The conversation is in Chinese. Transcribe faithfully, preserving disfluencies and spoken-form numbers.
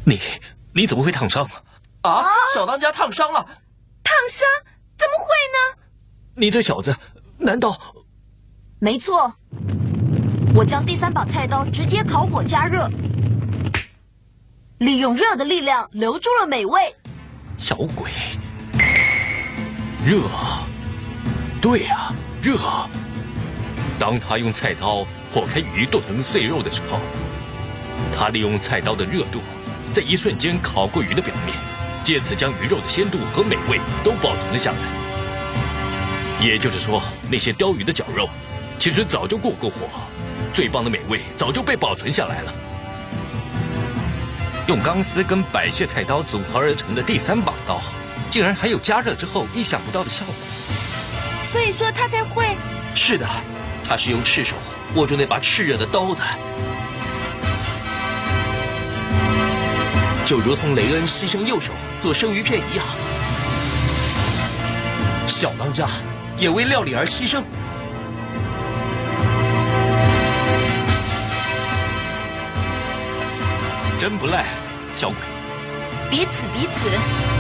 你你怎么会烫伤？ 啊！小当家烫伤了！ 烫伤？怎么会呢？ 你这小子，难道…… 没错，我将第三把菜刀直接烤火加热，利用热的力量留住了美味。 小鬼，热，对呀、啊，热。当他用菜刀破开鱼剁成碎肉的时候，他利用菜刀的热度，在一瞬间烤过鱼的表面，借此将鱼肉的鲜度和美味都保存了下来。也就是说，那些鲷鱼的绞肉，其实早就过过火，最棒的美味早就被保存下来了。用钢丝跟百屑菜刀组合而成的第三把刀，竟然还有加热之后意想不到的效果。 所以说他才会…… 是的，他是用赤手握住那把炽热的刀的，就如同雷恩牺牲右手做生鱼片一样。小当家也为料理而牺牲。 真不赖，小鬼。 彼此彼此。